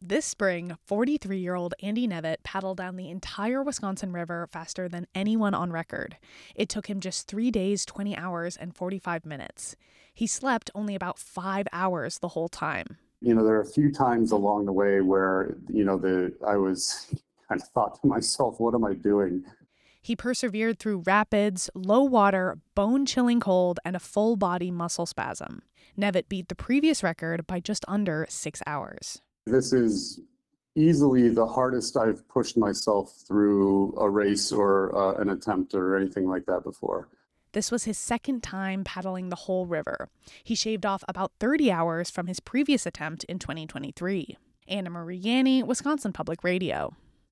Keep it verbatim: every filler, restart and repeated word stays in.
This spring, forty-three-year-old Andy Nevitt paddled down the entire Wisconsin River faster than anyone on record. It took him just three days, twenty hours, and forty-five minutes. He slept only about five hours the whole time. You know, there are a few times along the way where, you know, the I was kind of thought to myself, what am I doing? He persevered through rapids, low water, bone-chilling cold, and a full-body muscle spasm. Nevitt beat the previous record by just under six hours. This is easily the hardest I've pushed myself through a race or uh, an attempt or anything like that before. This was his second time paddling the whole river. He shaved off about thirty hours from his previous attempt in twenty twenty-three. Anna Marie Yanni, Wisconsin Public Radio.